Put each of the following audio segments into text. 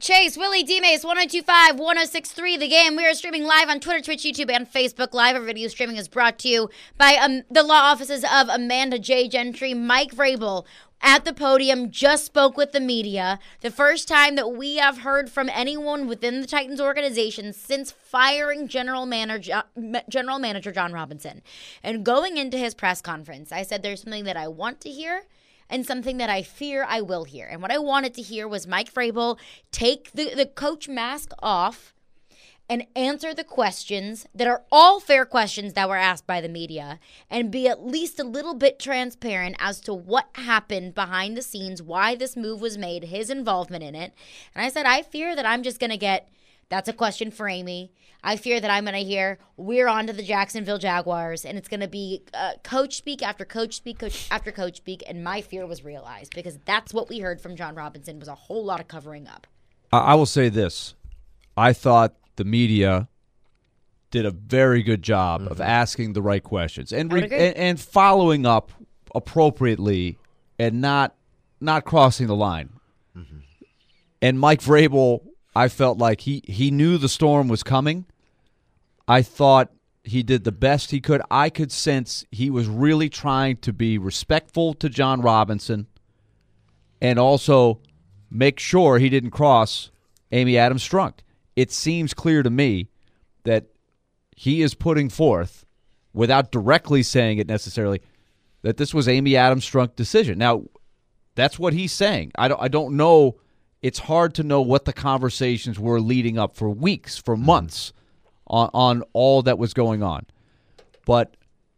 Chase, Willie, D-Mace, 1025, 1063, The Game. We are streaming live on Twitter, Twitch, YouTube, and Facebook Live. Our video streaming is brought to you by the law offices of Amanda J. Gentry. Mike Vrabel at the podium just spoke with the media. The first time that we have heard from anyone within the Titans organization since firing General Manager Jon Robinson. And going into his press conference, I said there's something that I want to hear and something that I fear I will hear. And what I wanted to hear was Mike Vrabel take the coach mask off and answer the questions that are all fair questions that were asked by the media and be at least a little bit transparent as to what happened behind the scenes, why this move was made, his involvement in it. And I said, I fear that I'm just going to get, that's a question for Amy. I fear that I'm going to hear, we're on to the Jacksonville Jaguars, and it's going to be coach speak after coach speak, coach after coach speak, and my fear was realized because that's what we heard from Jon Robinson was a whole lot of covering up. I will say this. I thought the media did a very good job of asking the right questions and following up appropriately and not crossing the line. Mm-hmm. And Mike Vrabel, I felt like he knew the storm was coming. I thought he did the best he could. I could sense he was really trying to be respectful to Jon Robinson and also make sure he didn't cross Amy Adams-Strunk. It seems clear to me that he is putting forth, without directly saying it necessarily, that this was Amy Adams-Strunk's decision. Now, that's what he's saying. I don't know. It's hard to know what the conversations were leading up for weeks, for months, on all that was going on. But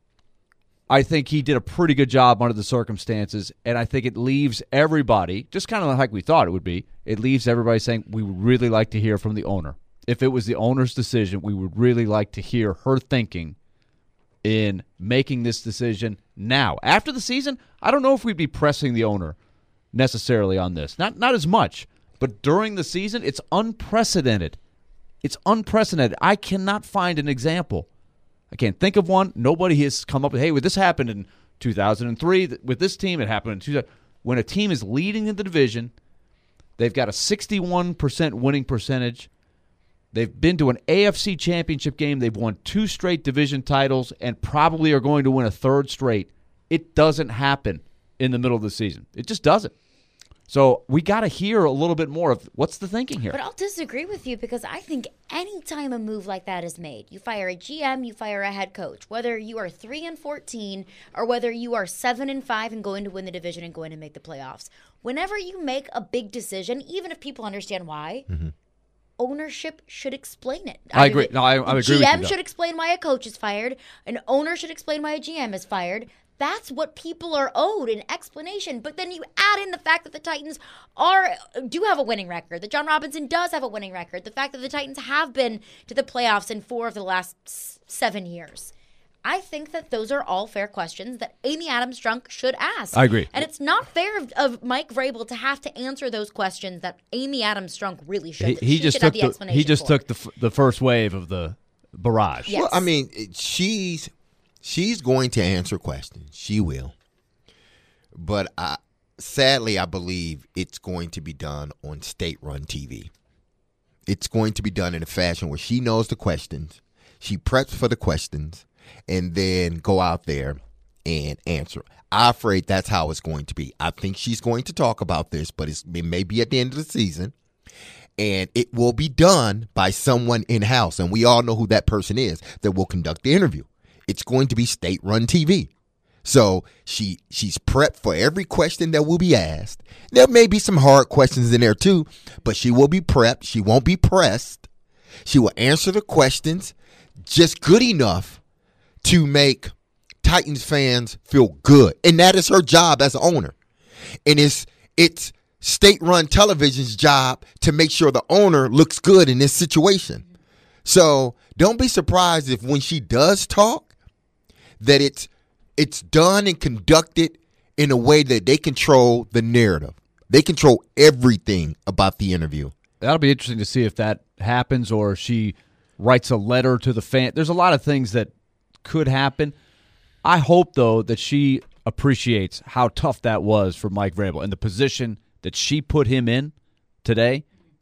I think he did a pretty good job under the circumstances, and I think it leaves everybody, just kind of like we thought it would be, it leaves everybody saying, we would really like to hear from the owner. If it was the owner's decision, we would really like to hear her thinking in making this decision now. After the season, I don't know if we'd be pressing the owner necessarily on this. Not as much, but during the season, it's unprecedented. It's unprecedented. I cannot find an example. I can't think of one. Nobody has come up with, hey, well, this happened in 2003 with this team. It happened in 2000. When a team is leading in the division, they've got a 61% winning percentage. They've been to an AFC championship game. They've won 2 straight division titles and probably are going to win a 3rd straight. It doesn't happen in the middle of the season. It just doesn't. So we got to hear a little bit more of what's the thinking here. But I'll disagree with you because I think any time a move like that is made, you fire a GM, you fire a head coach, whether you are 3-14 or whether you are 7-5 and going to win the division and going to make the playoffs. Whenever you make a big decision, even if people understand why, ownership should explain it. I agree. No, I agree with you. GM should explain why a coach is fired. An owner should explain why a GM is fired. That's what people are owed, an explanation. But then you add in the fact that the Titans do have a winning record, that Jon Robinson does have a winning record, the fact that the Titans have been to the playoffs in 4 of the last 7 years. I think that those are all fair questions that Amy Adams-Strunk should ask. I agree. And it's not fair of Mike Vrabel to have to answer those questions that Amy Adams-Strunk really should. He just took the first wave of the barrage. Yes. Well, I mean, She's going to answer questions. She will. But sadly, I believe it's going to be done on state-run TV. It's going to be done in a fashion where she knows the questions, she preps for the questions, and then go out there and answer. I'm afraid that's how it's going to be. I think she's going to talk about this, but it may be at the end of the season. And it will be done by someone in-house, and we all know who that person is that will conduct the interview. It's going to be state-run TV. So she's prepped for every question that will be asked. There may be some hard questions in there too, but she will be prepped. She won't be pressed. She will answer the questions just good enough to make Titans fans feel good. And that is her job as an owner. And it's state-run television's job to make sure the owner looks good in this situation. So don't be surprised if when she does talk, that it's done and conducted in a way that they control the narrative. They control everything about the interview. That'll be interesting to see if that happens or she writes a letter to the fan. There's a lot of things that could happen. I hope, though, that she appreciates how tough that was for Mike Vrabel and the position that she put him in today.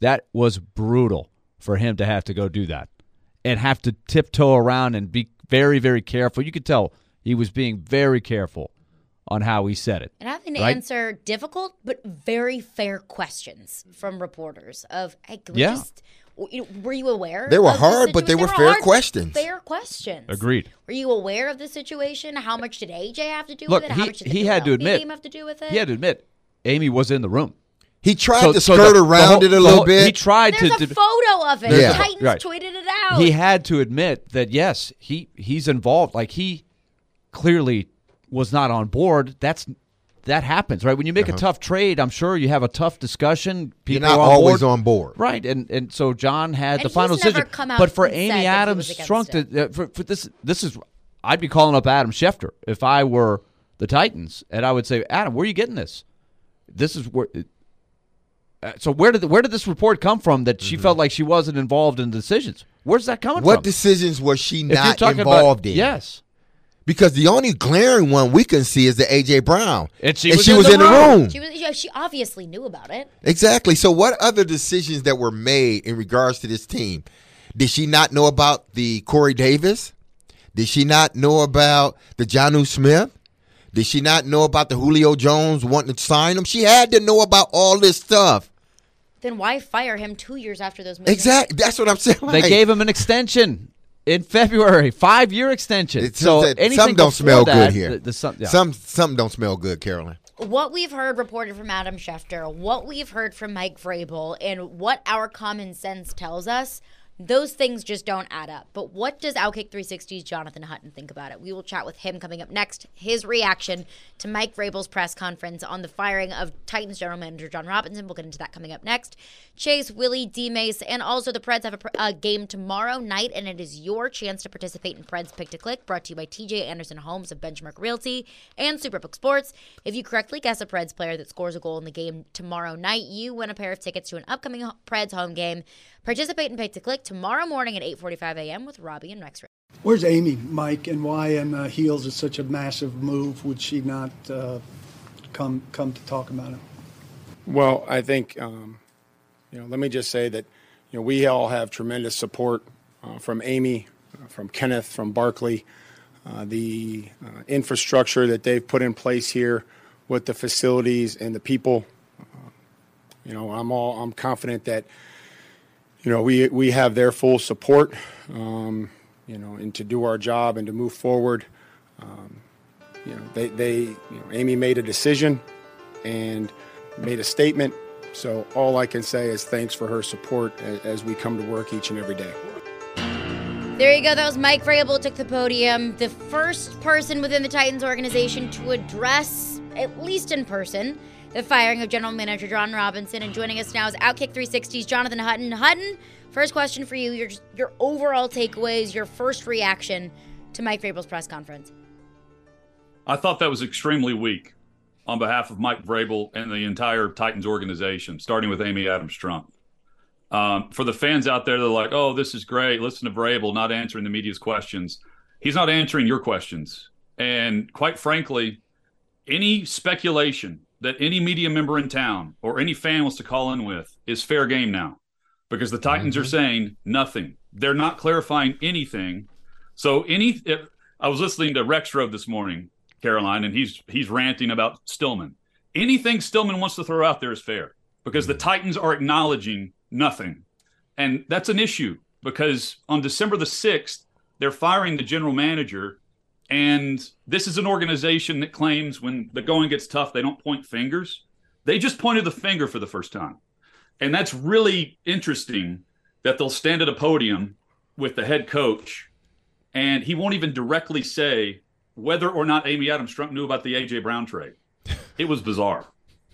That was brutal for him to have to go do that and have to tiptoe around and be very, very careful. You could tell he was being very careful on how he said it. And having to answer difficult but very fair questions from reporters of, hey, can we just, were you aware? They were hard, but they were fair questions. Fair questions. Agreed. Were you aware of the situation? How much did AJ have to do Look, with it? How much did the he had to admit, team have to do with it? He had to admit Amy was in the room. He tried to skirt around it a little bit. He tried There's to. a photo of it. Yeah. Titans tweeted it out. He had to admit that, yes, he's involved. Like, he clearly was not on board. That happens, right? When you make a tough trade, I'm sure you have a tough discussion. People You're not always on board. Right, and so John had And the final he's never decision. come out But for and Amy said that he Adams was against shrunk for this is I'd be calling up Adam Schefter if I were the Titans, and I would say, Adam, where are you getting this? This is where. So where did this report come from that she felt like she wasn't involved in the decisions? Where's that coming from? What decisions was she not involved in? Yes. Because the only glaring one we can see is the A.J. Brown. And she was in the room. She obviously knew about it. Exactly. So what other decisions that were made in regards to this team? Did she not know about the Corey Davis? Did she not know about the Jonnu Smith? Did she not know about the Julio Jones wanting to sign him? She had to know about all this stuff. Then why fire him 2 years after those moves? Exactly. That's what I'm saying. They gave him an extension in February, 5-year extension. So anything some don't smell that, good here. Some don't smell good, Carolyn. What we've heard reported from Adam Schefter, what we've heard from Mike Vrabel, and what our common sense tells us, those things just don't add up. But what does Outkick 360's Jonathan Hutton think about it? We will chat with him coming up next. His reaction to Mike Vrabel's press conference on the firing of Titans general manager John Robinson. We'll get into that coming up next. Chase, Willie, D-Mace, and also the Preds have a game tomorrow night, and it is your chance to participate in Preds Pick to Click, brought to you by TJ Anderson Homes of Benchmark Realty and Superbook Sports. If you correctly guess a Preds player that scores a goal in the game tomorrow night, you win a pair of tickets to an upcoming Preds home game. Participate in Pick to Click tomorrow morning at 8:45 a.m. with Robbie and Rex. Where's Amy, Mike, and why on heels is such a massive move? Would she not come to talk about it? Well, I think, let me just say that, we all have tremendous support from Amy, from Kenneth, from Barkley, the infrastructure that they've put in place here with the facilities and the people. I'm confident that, we have their full support, and to do our job and to move forward. Amy made a decision and made a statement. So all I can say is thanks for her support as we come to work each and every day. There you go. That was Mike Vrabel, took the podium. The first person within the Titans organization to address, at least in person, the firing of general manager John Robinson. And joining us now is Outkick 360's Jonathan Hutton. Hutton, first question for you. Your overall takeaways, your first reaction to Mike Vrabel's press conference. I thought that was extremely weak on behalf of Mike Vrabel and the entire Titans organization, starting with Amy Adams Strunk. For the fans out there, they're like, oh, this is great. Listen to Vrabel not answering the media's questions. He's not answering your questions. And quite frankly, any speculation that any media member in town or any fan wants to call in with is fair game now, because the Titans are saying nothing. They're not clarifying anything. So I was listening to Rex Rode this morning, Caroline, and he's ranting about Stillman. Anything Stillman wants to throw out there is fair, because the Titans are acknowledging nothing. And that's an issue, because on December the 6th, they're firing the general manager. And this is an organization that claims when the going gets tough, they don't point fingers. They just pointed the finger for the first time. And that's really interesting that they'll stand at a podium with the head coach and he won't even directly say whether or not Amy Adams Strunk knew about the A.J. Brown trade. It was bizarre.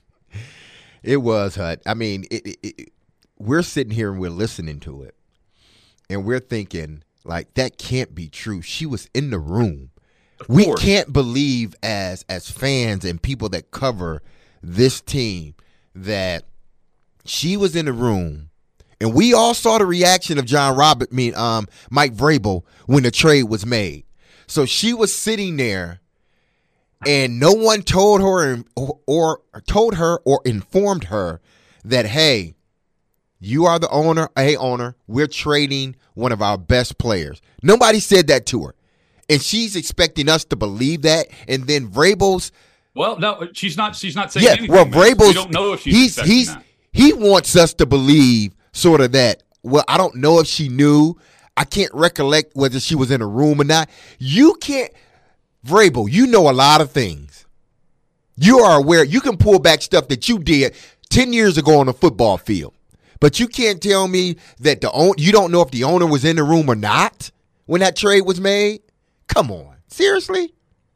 It was, Hut. I mean, we're sitting here and we're listening to it. And we're thinking, like, that can't be true. She was in the room. We can't believe as fans and people that cover this team that she was in the room. And we all saw the reaction of Mike Vrabel when the trade was made. So she was sitting there and no one told her or informed her that, hey, You are the owner. Hey, owner, we're trading one of our best players. Nobody said that to her. And she's expecting us to believe that. And then Vrabel's. Well, no, she's not saying anything. Well, Vrabel's. We don't know if she's expecting that. He wants us to believe sort of that. Well, I don't know if she knew. I can't recollect whether she was in a room or not. You can't. Vrabel, you know a lot of things. You are aware. You can pull back stuff that you did 10 years ago on the football field. But you can't tell me that you don't know if the owner was in the room or not when that trade was made. Come on, seriously?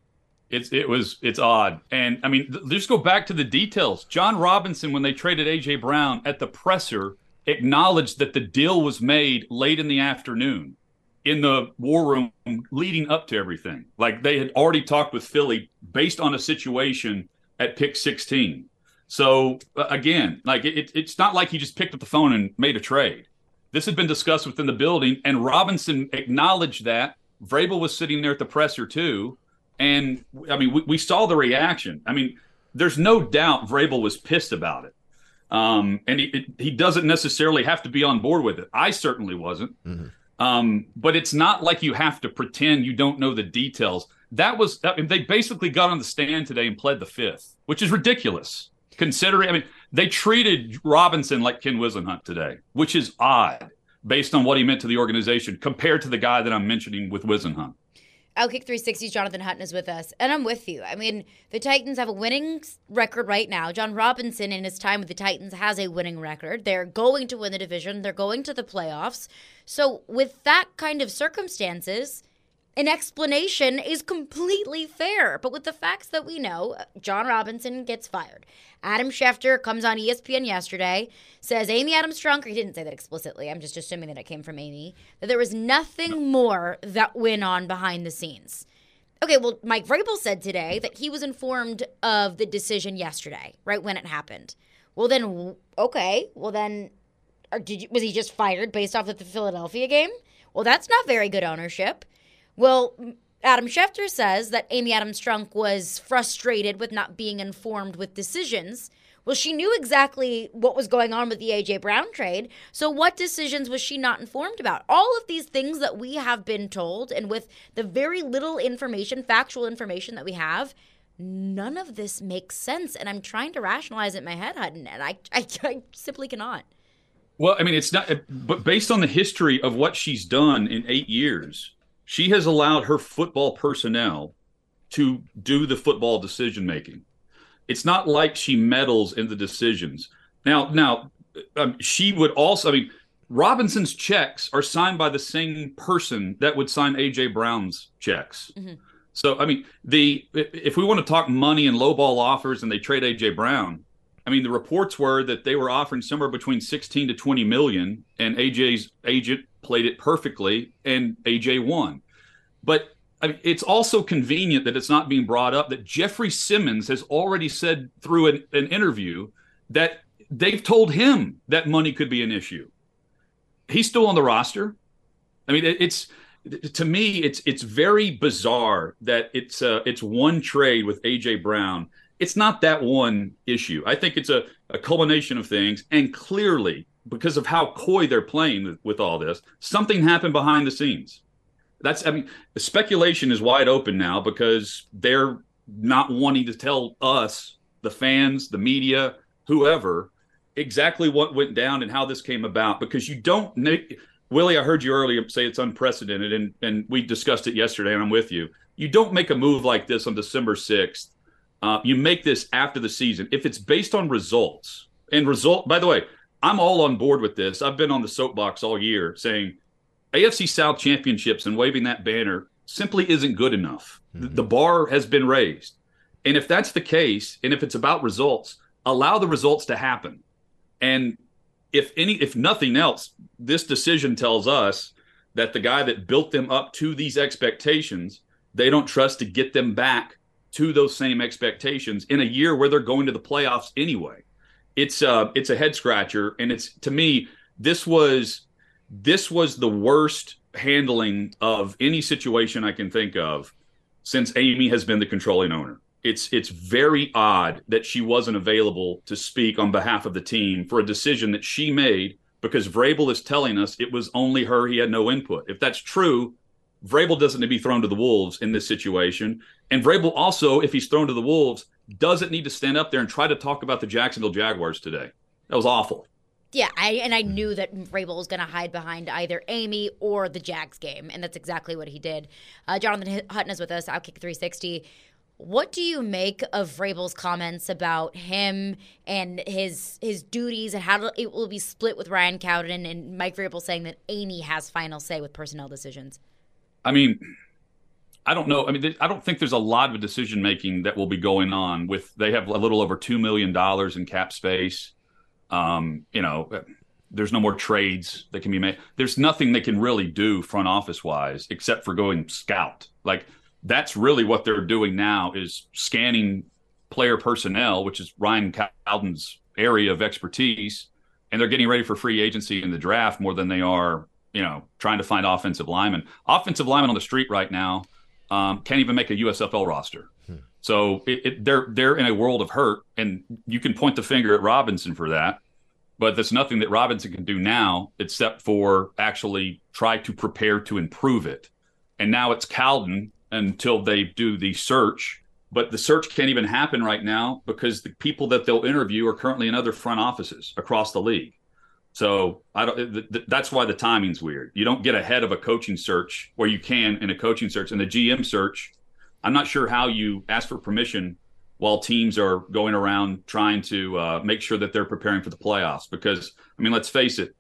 It's odd, and I mean, just go back to the details. John Robinson, when they traded A.J. Brown at the presser, acknowledged that the deal was made late in the afternoon in the war room leading up to everything. Like they had already talked with Philly based on a situation at pick 16. So, again, like it's not like he just picked up the phone and made a trade. This had been discussed within the building, and Robinson acknowledged that. Vrabel was sitting there at the presser, too. And, I mean, we saw the reaction. I mean, there's no doubt Vrabel was pissed about it. And he doesn't necessarily have to be on board with it. I certainly wasn't. Mm-hmm. But it's not like you have to pretend you don't know the details. They basically got on the stand today and pled the fifth, which is ridiculous. Considering, I mean, they treated Robinson like Ken Whisenhunt today, which is odd based on what he meant to the organization compared to the guy that I'm mentioning with Whisenhunt. Outkick 360's Jonathan Hutton is with us, and I'm with you. I mean, the Titans have a winning record right now. John Robinson, in his time with the Titans, has a winning record. They're going to win the division. They're going to the playoffs. So with that kind of circumstances, an explanation is completely fair. But with the facts that we know, John Robinson gets fired. Adam Schefter comes on ESPN yesterday, says Amy Adams-Strunk, or he didn't say that explicitly, I'm just assuming that it came from Amy, that there was nothing more that went on behind the scenes. Okay, well, Mike Vrabel said today that he was informed of the decision yesterday, right when it happened. Well, then, okay, well then, was he just fired based off of the Philadelphia game? Well, that's not very good ownership. Well, Adam Schefter says that Amy Adams-Strunk was frustrated with not being informed with decisions. Well, she knew exactly what was going on with the A.J. Brown trade, so what decisions was she not informed about? All of these things that we have been told, and with the very little information, factual information that we have, none of this makes sense, and I'm trying to rationalize it in my head, Hutton, and I simply cannot. Well, I mean, it's not, but based on the history of what she's done in 8 years, she has allowed her football personnel to do the football decision-making. It's not like she meddles in the decisions. Now, she would also, I mean, Robinson's checks are signed by the same person that would sign A.J. Brown's checks. Mm-hmm. So, I mean, if we want to talk money and lowball offers and they trade A.J. Brown, I mean, the reports were that they were offering somewhere between 16 to 20 million, and A.J.'s agent played it perfectly, and A.J. won. But I mean, it's also convenient that it's not being brought up that Jeffrey Simmons has already said through an interview that they've told him that money could be an issue. He's still on the roster. I mean, to me, it's very bizarre that it's one trade with A.J. Brown. It's not that one issue. I think it's a culmination of things, and clearly, because of how coy they're playing with all this, something happened behind the scenes. The speculation is wide open now because they're not wanting to tell us, the fans, the media, whoever, exactly what went down and how this came about. Because you don't, Willie, I heard you earlier say it's unprecedented, and we discussed it yesterday, and I'm with you. You don't make a move like this on December 6th. You make this after the season. If it's based on results, by the way, I'm all on board with this. I've been on the soapbox all year saying AFC South championships and waving that banner simply isn't good enough. Mm-hmm. The bar has been raised. And if that's the case, and if it's about results, allow the results to happen. And if nothing else, this decision tells us that the guy that built them up to these expectations, they don't trust to get them back to those same expectations in a year where they're going to the playoffs anyway. It's a head scratcher, and to me, this was the worst handling of any situation I can think of since Amy has been the controlling owner. It's very odd that she wasn't available to speak on behalf of the team for a decision that she made because Vrabel is telling us it was only her. He had no input. If that's true, Vrabel doesn't need to be thrown to the wolves in this situation. And Vrabel also, if he's thrown to the wolves, doesn't need to stand up there and try to talk about the Jacksonville Jaguars today. That was awful. Yeah, I knew that Vrabel was going to hide behind either Amy or the Jags game, and that's exactly what he did. Jonathan Hutton is with us, Outkick 360. What do you make of Vrabel's comments about him and his duties and how it will be split with Ryan Cowden, and Mike Vrabel saying that Amy has final say with personnel decisions? I mean, I don't know. I mean, I don't think there's a lot of decision-making that will be going on with – they have a little over $2 million in cap space. There's no more trades that can be made. There's nothing they can really do front office wise except for going scout. Like, that's really what they're doing now, is scanning player personnel, which is Ryan Cowden's area of expertise. And they're getting ready for free agency in the draft more than they are, trying to find offensive linemen. Offensive linemen on the street right now can't even make a USFL roster. So they're in a world of hurt, and you can point the finger at Robinson for that. But there's nothing that Robinson can do now except for actually try to prepare to improve it. And now it's Cowden until they do the search. But the search can't even happen right now because the people that they'll interview are currently in other front offices across the league. So that's why the timing's weird. You don't get ahead of a coaching search where you can in a coaching search. And the GM search, I'm not sure how you ask for permission while teams are going around trying to make sure that they're preparing for the playoffs. Because, let's face it,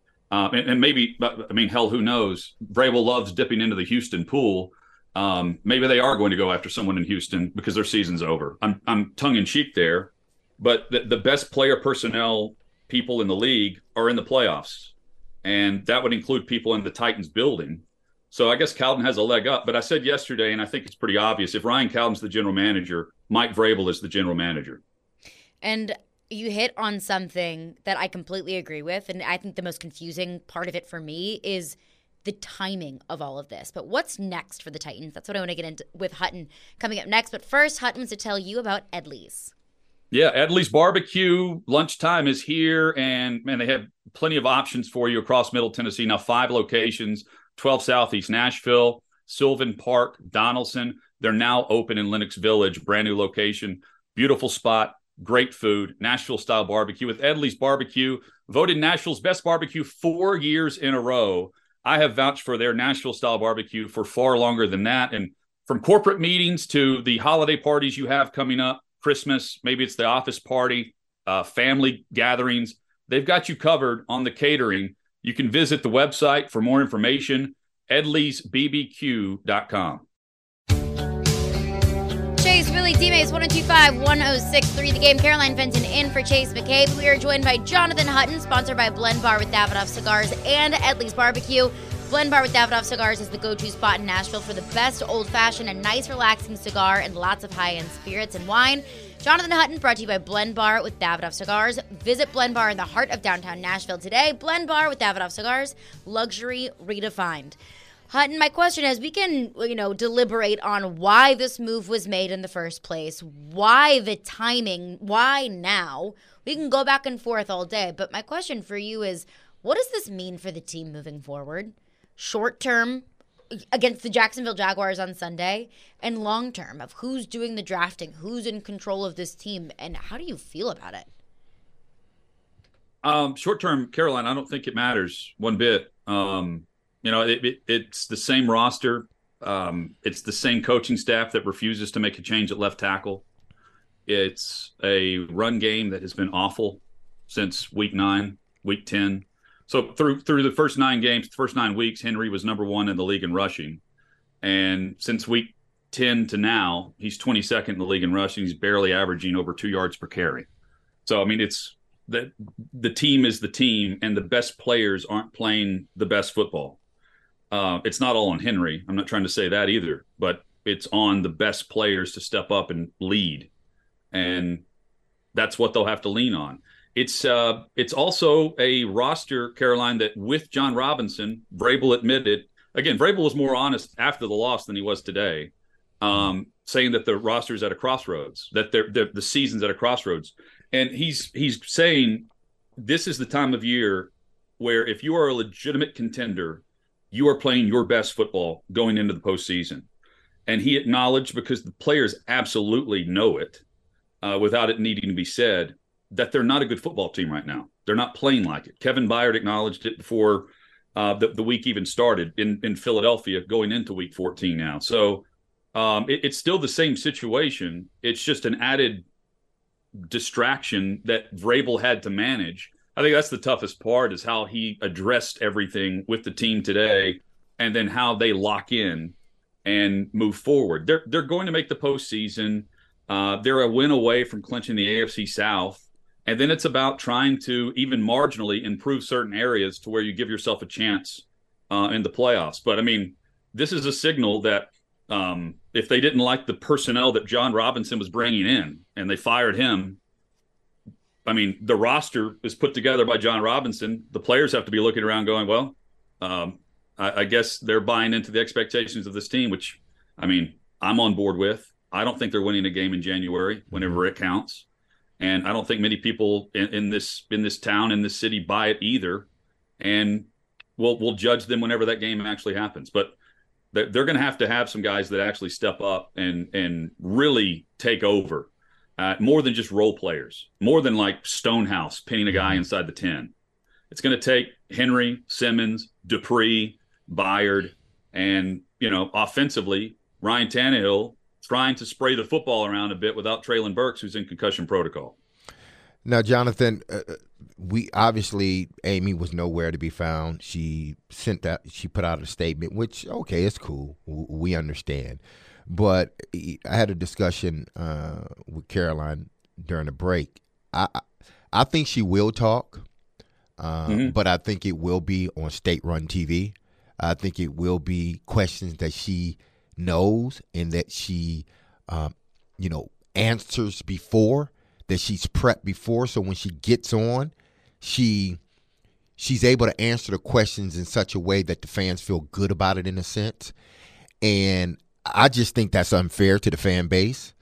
hell, who knows? Vrabel loves dipping into the Houston pool. Maybe they are going to go after someone in Houston because their season's over. I'm tongue-in-cheek there. But the best player personnel people in the league are in the playoffs. And that would include people in the Titans building. So I guess Cowden has a leg up. But I said yesterday, and I think it's pretty obvious, if Ryan Cowden's the general manager, Mike Vrabel is the general manager. And you hit on something that I completely agree with. And I think the most confusing part of it for me is the timing of all of this. But what's next for the Titans? That's what I want to get into with Hutton coming up next. But first, Hutton wants to tell you about Edley's. Yeah, Edley's Barbecue. Lunchtime is here. And, man, they have plenty of options for you across Middle Tennessee. Now, 5 locations. 12 Southeast Nashville, Sylvan Park, Donaldson. They're now open in Lenox Village, brand new location. Beautiful spot, great food, Nashville-style barbecue with Edley's Barbecue. Voted Nashville's best barbecue 4 years in a row. I have vouched for their Nashville-style barbecue for far longer than that. And from corporate meetings to the holiday parties you have coming up, Christmas, maybe it's the office party, family gatherings, they've got you covered on the catering. You can visit the website for more information, edleysbbq.com. Chase, Billy, teammates, 102.5-106.3 The Game. Caroline Fenton in for Chase McCabe. We are joined by Jonathan Hutton, sponsored by Blend Bar with Davidoff Cigars and Edley's Barbecue. Blend Bar with Davidoff Cigars is the go-to spot in Nashville for the best old-fashioned and nice, relaxing cigar and lots of high-end spirits and wine. Jonathan Hutton, brought to you by Blend Bar with Davidoff Cigars. Visit Blend Bar in the heart of downtown Nashville today. Blend Bar with Davidoff Cigars, luxury redefined. Hutton, my question is, we can, deliberate on why this move was made in the first place, why the timing, why now. We can go back and forth all day, but my question for you is, what does this mean for the team moving forward? Short term, against the Jacksonville Jaguars on Sunday, and long term of who's doing the drafting, who's in control of this team, and how do you feel about it? Short term, Caroline, I don't think it matters one bit. It's the same roster. It's the same coaching staff that refuses to make a change at left tackle. It's a run game that has been awful since week 9, week 10. So through the first 9 games, the first 9 weeks, Henry was number 1 in the league in rushing. And since week 10 to now, he's 22nd in the league in rushing. He's barely averaging over 2 yards per carry. So, it's that the team is the team, and the best players aren't playing the best football. It's not all on Henry. I'm not trying to say that either, but it's on the best players to step up and lead. And that's what they'll have to lean on. It's also a roster, Caroline, that with John Robinson, Vrabel admitted, again, Vrabel was more honest after the loss than he was today, saying that the roster's at a crossroads, that the season's at a crossroads. And he's saying this is the time of year where if you are a legitimate contender, you are playing your best football going into the postseason. And he acknowledged, because the players absolutely know it, without it needing to be said, that they're not a good football team right now. They're not playing like it. Kevin Byard acknowledged it before the week even started in Philadelphia, going into week 14 now. So it's still the same situation. It's just an added distraction that Vrabel had to manage. I think that's the toughest part, is how he addressed everything with the team today, and then how they lock in and move forward. They're going to make the postseason. They're a win away from clinching the AFC South. And then it's about trying to even marginally improve certain areas to where you give yourself a chance in the playoffs. But, I mean, this is a signal that if they didn't like the personnel that John Robinson was bringing in and they fired him, I mean, the roster is put together by John Robinson. The players have to be looking around going, well, I guess they're buying into the expectations of this team, which, I mean, I'm on board with. I don't think they're winning a game in January whenever it counts. And I don't think many people in this town, in this city, buy it either. And we'll judge them whenever that game actually happens. But they're going to have some guys that actually step up and really take over, more than just role players, more than like Stonehouse pinning a guy inside the 10. It's going to take Henry, Simmons, Dupree, Byard, and, offensively, Ryan Tannehill trying to spray the football around a bit without Treylon Burks, who's in concussion protocol. Now, Jonathan, we obviously, Amy was nowhere to be found. She put out a statement, which, okay, it's cool. We understand. But I had a discussion with Caroline during the break. I think she will talk, but I think it will be on state-run TV. I think it will be questions that she knows and that she, answers before, that she's prepped before. So when she gets on, she's able to answer the questions in such a way that the fans feel good about it, in a sense. And I just think that's unfair to the fan base.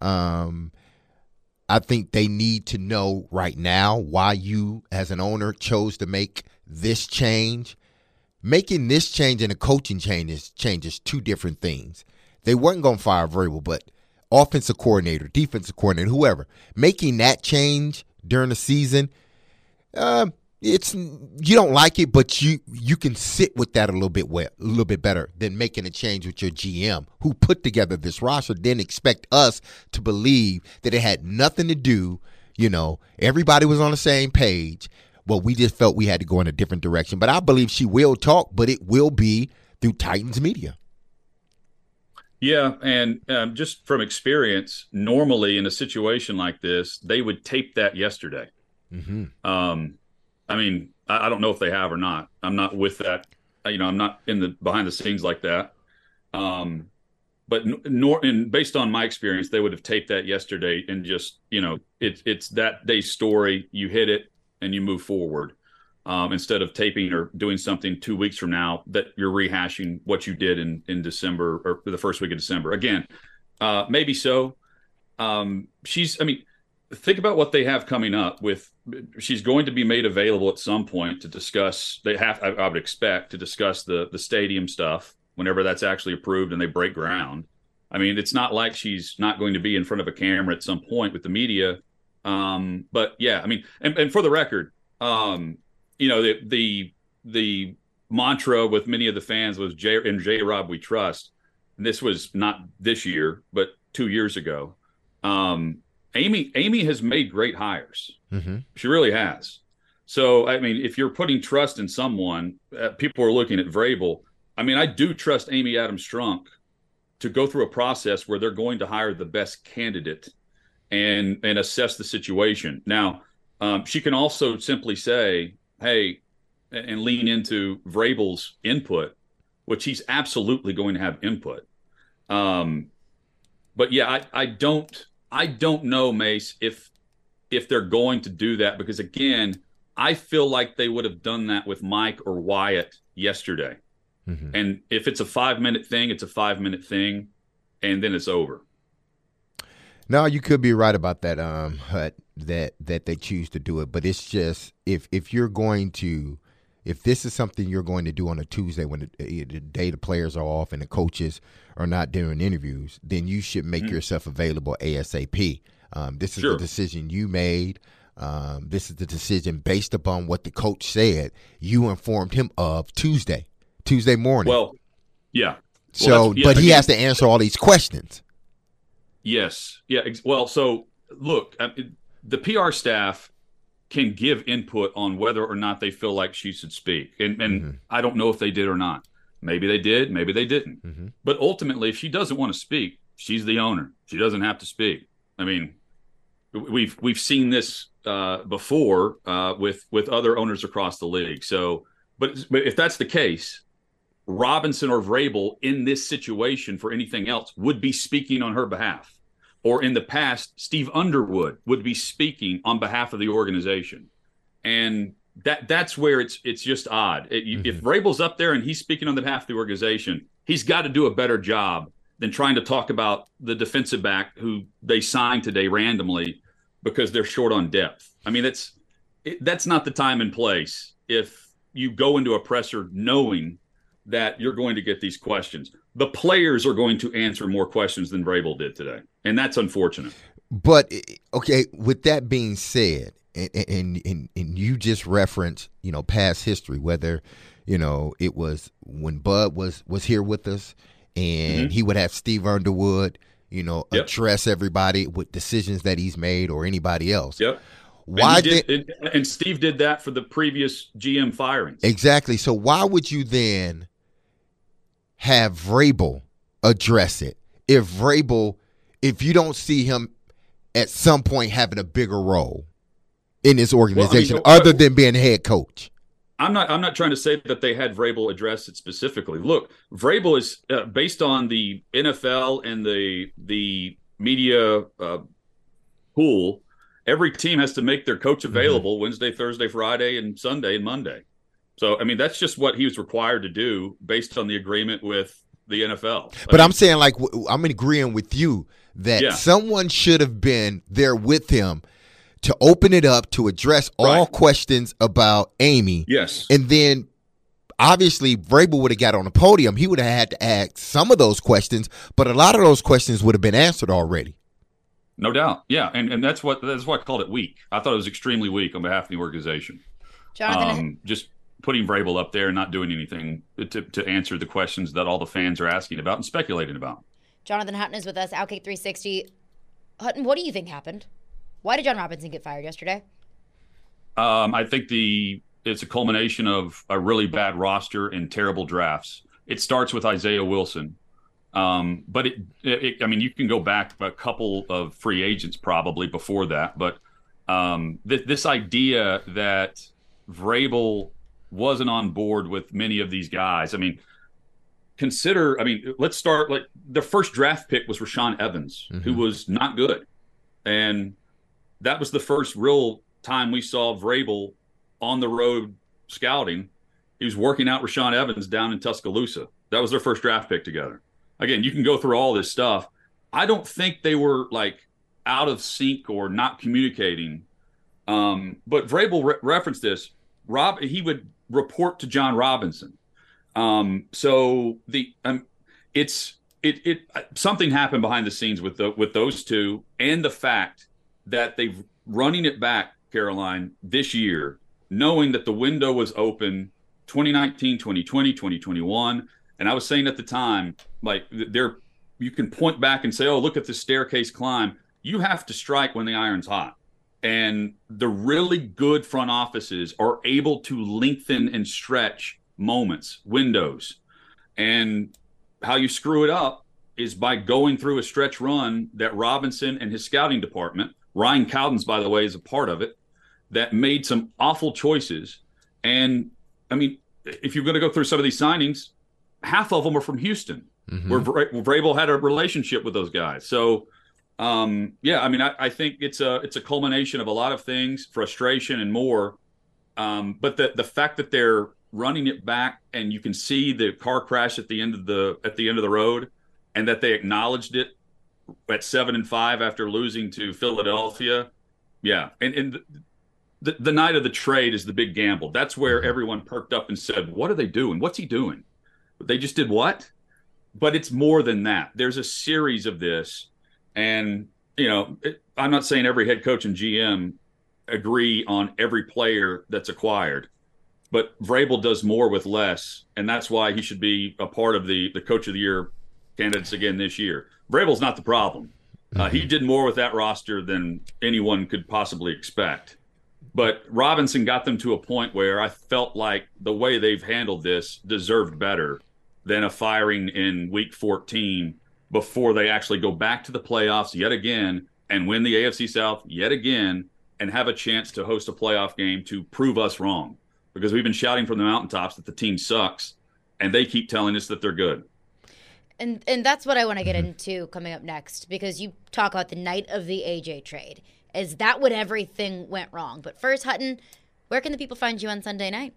I think they need to know right now why you, as an owner, chose to make this change. Making this change and a coaching change is two different things. They weren't going to fire Vrabel, but offensive coordinator, defensive coordinator, whoever, making that change during the season, you don't like it, but you can sit with that a little bit better than making a change with your GM, who put together this roster. Didn't expect us to believe that it had nothing to do. Everybody was on the same page. Well, we just felt we had to go in a different direction. But I believe she will talk, but it will be through Titans media. Yeah, and just from experience, normally in a situation like this, they would tape that yesterday. Mm-hmm. I mean, I don't know if they have or not. I'm not with that. I'm not in the behind the scenes like that. But based on my experience, they would have taped that yesterday and just, it's that day's story. You hit it and you move forward, instead of taping or doing something 2 weeks from now that you're rehashing what you did in December or the first week of December. Again, maybe so. Think about what they have coming up with. She's going to be made available at some point to discuss. I would expect to discuss the stadium stuff whenever that's actually approved and they break ground. I mean, it's not like she's not going to be in front of a camera at some point with the media. But yeah, I mean, and for the record, the mantra with many of the fans was J-Rob we trust. And this was not this year, but 2 years ago. Amy has made great hires. Mm-hmm. She really has. So, I mean, if you're putting trust in someone, people are looking at Vrabel. I mean, I do trust Amy Adams Strunk to go through a process where they're going to hire the best candidate and assess the situation. Now, she can also simply say, hey, and lean into Vrabel's input, which he's absolutely going to have input. But yeah, I don't know, Mace, if they're going to do that, because again, I feel like they would have done that with Mike or Wyatt yesterday. Mm-hmm. And if it's a 5-minute thing, it's a 5-minute thing, and then it's over. No, you could be right about that, Hut, that they choose to do it. But it's just if you're going to if this is something you're going to do on a Tuesday when the day the players are off and the coaches are not doing interviews, then you should make yourself available ASAP. This is the decision you made. This is the decision based upon what the coach said you informed him of Tuesday morning. Well, yeah. So, but he has to answer all these questions. Yes. Yeah. Well, so look, the PR staff can give input on whether or not they feel like she should speak. And I don't know if they did or not. Maybe they did, maybe they didn't. But ultimately, if she doesn't want to speak, she's the owner. She doesn't have to speak. I mean, we've seen this before with other owners across the league. So, but if that's the case, Robinson or Vrabel in this situation for anything else would be speaking on her behalf. Or in the past, Steve Underwood would be speaking on behalf of the organization. And that's where it's just odd. If Vrabel's up there and he's speaking on behalf of the organization, he's got to do a better job than trying to talk about the defensive back who they signed today randomly because they're short on depth. I mean, that's not the time and place if you go into a presser knowing that you're going to get these questions. The players are going to answer more questions than Vrabel did today, and that's unfortunate. But, okay, with that being said, and you just referenced, past history, whether, it was when Bud was here with us and he would have Steve Underwood, address everybody with decisions that he's made or anybody else. Yep. Why and Steve did that for the previous GM firings. Exactly. So why would you then have Vrabel address it if you don't see him at some point having a bigger role in this organization other than being head coach? I'm not trying to say that they had Vrabel address it specifically. Look, Vrabel is based on the NFL and the media pool. Every team has to make their coach available Wednesday, Thursday, Friday, and Sunday and Monday. So, I mean, that's just what he was required to do based on the agreement with the NFL. But I'm saying, like, I'm agreeing with you that someone should have been there with him to open it up, to address all questions about Amy. Yes. And then, obviously, Vrabel would have got on the podium. He would have had to ask some of those questions, but a lot of those questions would have been answered already. No doubt. Yeah, and that's why I called it weak. I thought it was extremely weak on behalf of the organization. Jonathan, just putting Vrabel up there and not doing anything to answer the questions that all the fans are asking about and speculating about. Jonathan Hutton is with us, Outkick 360. Hutton, what do you think happened? Why did John Robinson get fired yesterday? I think it's a culmination of a really bad roster and terrible drafts. It starts with Isaiah Wilson. But I mean, you can go back a couple of free agents probably before that. But this idea that Vrabel wasn't on board with many of these guys. I mean, let's start, like, the first draft pick was Rashaan Evans, who was not good. And that was the first real time we saw Vrabel on the road scouting. He was working out Rashaan Evans down in Tuscaloosa. That was their first draft pick together. Again, you can go through all this stuff. I don't think they were, like, out of sync or not communicating. But Vrabel referenced this. He would report to John Robinson. So something happened behind the scenes with those two, and the fact that they've running it back, Caroline, this year, knowing that the window was open 2019, 2020, 2021. And I was saying at the time, like, you can point back and say, oh, look at the staircase climb. You have to strike when the iron's hot. And the really good front offices are able to lengthen and stretch moments, windows. And how you screw it up is by going through a stretch run that Robinson and his scouting department, Ryan Cowdens, by the way, is a part of it, that made some awful choices. And, I mean, if you're going to go through some of these signings, half of them are from Houston, where Vrabel had a relationship with those guys. So, I mean, I think it's a culmination of a lot of things, frustration and more. But the fact that they're running it back, and you can see the car crash at the end of the road, and that they acknowledged it at 7-5 after losing to Philadelphia. Yeah. And the night of the trade is the big gamble. That's where everyone perked up and said, what are they doing? What's he doing? They just did what? But it's more than that. There's a series of this. And, I'm not saying every head coach and GM agree on every player that's acquired, but Vrabel does more with less. And that's why he should be a part of the Coach of the Year candidates again this year. Vrabel's not the problem. He did more with that roster than anyone could possibly expect. But Robinson got them to a point where I felt like the way they've handled this deserved better than a firing in week 14 before they actually go back to the playoffs yet again and win the AFC South yet again and have a chance to host a playoff game to prove us wrong. Because we've been shouting from the mountaintops that the team sucks, and they keep telling us that they're good. And that's what I want to get into coming up next, because you talk about the night of the AJ trade. Is that when everything went wrong? But first, Hutton, where can the people find you on Sunday night?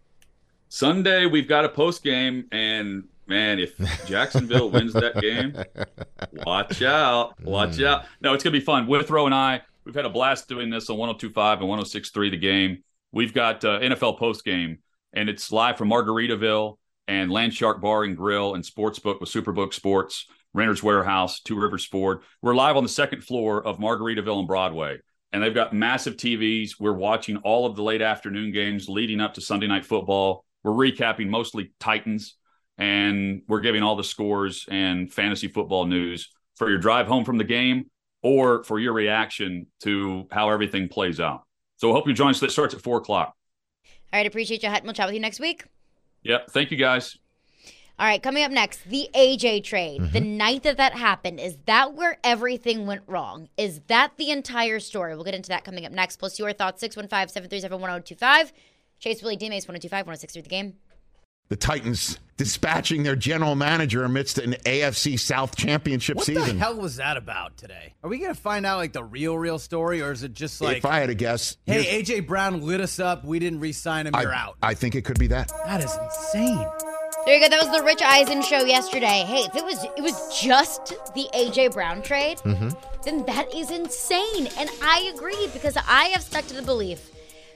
Sunday, we've got a post game, and man, if Jacksonville wins that game, watch out. Watch out. No, it's going to be fun. Withrow and I, we've had a blast doing this on 102.5 and 106.3 The Game. We've got NFL post game, and it's live from Margaritaville and Landshark Bar and Grill and Sportsbook with Superbook Sports, Renter's Warehouse, Two Rivers Ford. We're live on the second floor of Margaritaville and Broadway, and they've got massive TVs. We're watching all of the late afternoon games leading up to Sunday Night Football. We're recapping mostly Titans, and we're giving all the scores and fantasy football news for your drive home from the game or for your reaction to how everything plays out. So I hope you join us. That starts at 4 o'clock. All right, appreciate you, Hutton. We'll chat with you next week. Yep. Thank you, guys. All right, coming up next, the AJ trade. The night that happened, is that where everything went wrong? Is that the entire story? We'll get into that coming up next. Plus your thoughts, 615-737-1025. Chase Willie, D-Mace, 102.5, 106.3 The Game. The Titans dispatching their general manager amidst an AFC South championship season. What the hell was that about today? Are we going to find out, like, the real story, or is it just like... If I had to guess... Hey, A.J. Brown lit us up, we didn't re-sign him, you're out. I think it could be that. That is insane. There you go. That was the Rich Eisen show yesterday. Hey, if it was just the A.J. Brown trade, then that is insane. And I agree, because I have stuck to the belief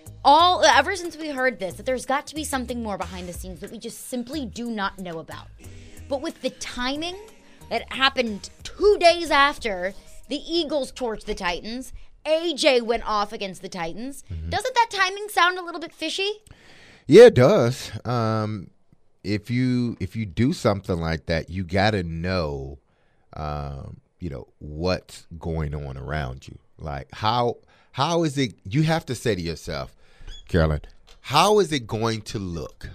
ever since we heard this, that there's got to be something more behind the scenes that we just simply do not know about. But with the timing that happened 2 days after the Eagles torched the Titans, AJ went off against the Titans. Doesn't that timing sound a little bit fishy? Yeah, it does. If you do something like that, you got to know, what's going on around you. Like how is it? You have to say to yourself, Carolyn, how is it going to look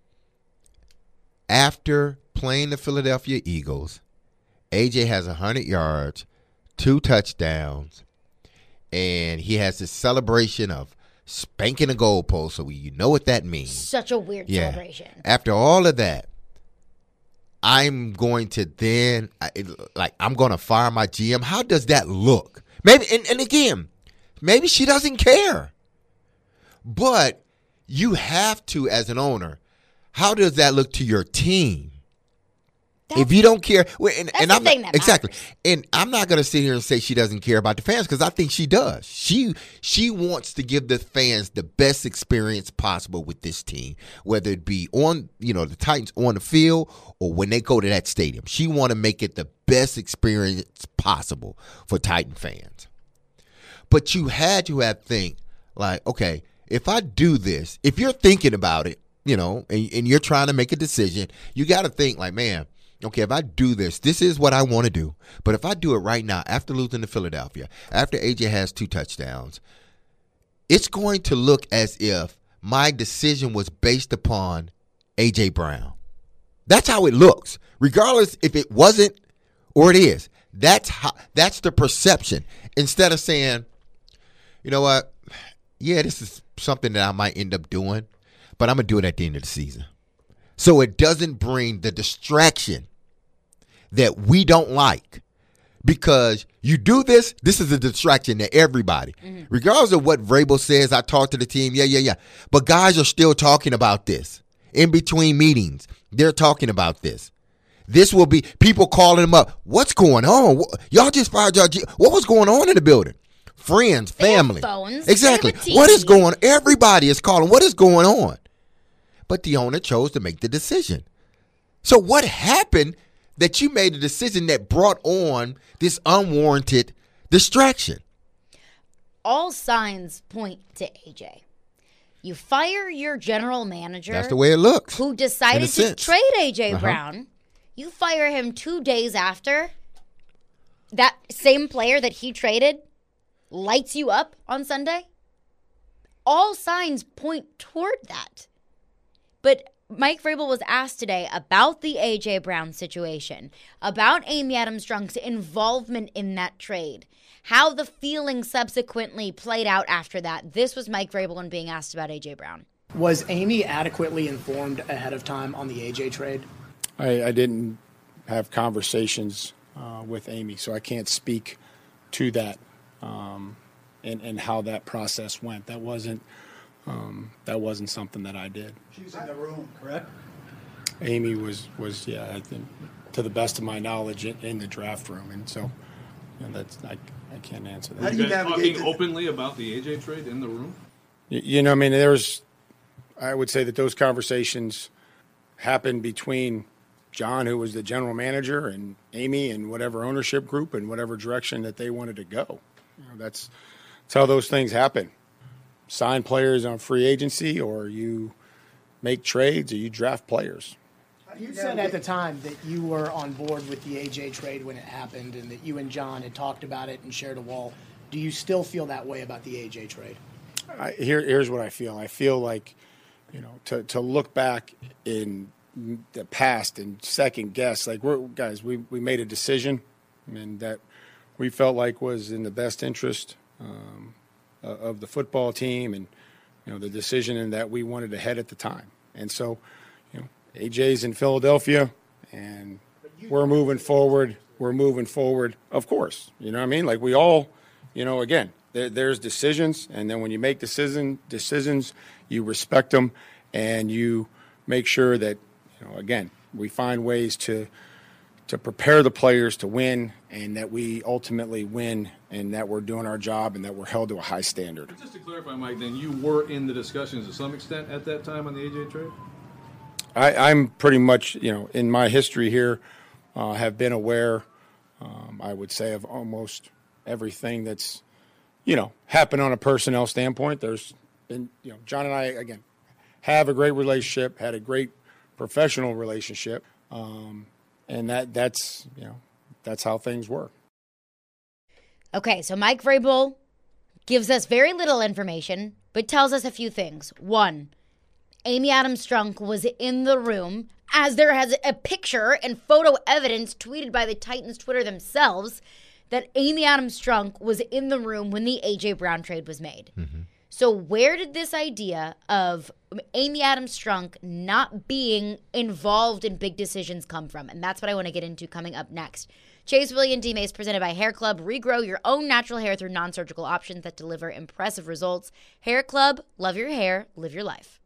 after playing the Philadelphia Eagles? AJ has 100 yards, 2 touchdowns, and he has this celebration of spanking a goalpost, so you know what that means. Such a weird celebration. After all of that, I'm going to I'm going to fire my GM. How does that look? Maybe, and again, maybe she doesn't care. But you have to, as an owner, how does that look to your team? If you don't care, and I'm not, exactly, and I'm not going to sit here and say she doesn't care about the fans, because I think she does. She wants to give the fans the best experience possible with this team, whether it be on the Titans on the field or when they go to that stadium. She want to make it the best experience possible for Titan fans. But you had to think like, okay, if I do this, if you're thinking about it, and you're trying to make a decision, you got to think like, man, okay, if I do this, this is what I want to do. But if I do it right now, after losing to Philadelphia, after AJ has 2 touchdowns, it's going to look as if my decision was based upon AJ Brown. That's how it looks, regardless if it wasn't or it is. That's the perception. Instead of saying, you know what, yeah, this is something that I might end up doing, but I'm going to do it at the end of the season. So it doesn't bring the distraction that we don't like. Because you do this is a distraction to everybody. Regardless of what Vrabel says, I talked to the team, yeah. But guys are still talking about this. In between meetings, they're talking about this. This will be people calling them up. What's going on? Y'all just fired y'all. What was going on in the building? friends, family. Phones. Exactly. What is going on? Everybody is calling. What is going on? But the owner chose to make the decision. So what happened that you made a decision that brought on this unwarranted distraction? All signs point to AJ. You fire your general manager. That's the way it looks. Who decided to trade AJ Brown. You fire him 2 days after that same player that he traded lights you up on Sunday. All signs point toward that. But Mike Vrabel was asked today about the A.J. Brown situation, about Amy Adams-Strunk's involvement in that trade, how the feeling subsequently played out after that. This was Mike Vrabel when being asked about A.J. Brown. Was Amy adequately informed ahead of time on the A.J. trade? I didn't have conversations with Amy, so I can't speak to that and how that process went. That wasn't something that I did. She was in the room, correct? Amy was I think, to the best of my knowledge, in the draft room, and so that's I can't answer that. Are you guys talking openly about the AJ trade in the room? I mean, I would say that those conversations happened between John, who was the general manager, and Amy, and whatever ownership group and whatever direction that they wanted to go. That's how those things happen. Sign players on free agency, or you make trades, or you draft players. You said at the time that you were on board with the AJ trade when it happened, and that you and John had talked about it and shared a wall. Do you still feel that way about the AJ trade? Here's what I feel. I feel like, to look back in the past and second guess, like we made a decision, and that we felt like was in the best interest of the football team, and the decision in that we wanted to head at the time. And so, AJ's in Philadelphia, and we're moving forward. Of course, you know what I mean? Like we all, again, there's decisions, and then when you make decisions, you respect them, and you make sure that, again, we find ways to prepare the players to win, and that we ultimately win, and that we're doing our job, and that we're held to a high standard. Just to clarify, Mike, then you were in the discussions to some extent at that time on the AJ trade? I'm pretty much, in my history here, have been aware, I would say, of almost everything that's, happened on a personnel standpoint. There's been, John and I, again, have a great relationship, had a great professional relationship, and that's how things work. Okay, so Mike Vrabel gives us very little information, but tells us a few things. One, Amy Adams-Strunk was in the room, as there has a picture and photo evidence tweeted by the Titans Twitter themselves that Amy Adams-Strunk was in the room when the A.J. Brown trade was made. Mm-hmm. So where did this idea of Amy Adams-Strunk not being involved in big decisions come from? And that's what I want to get into coming up next. Chase William D. Mace presented by Hair Club. Regrow your own natural hair through non-surgical options that deliver impressive results. Hair Club, love your hair, live your life.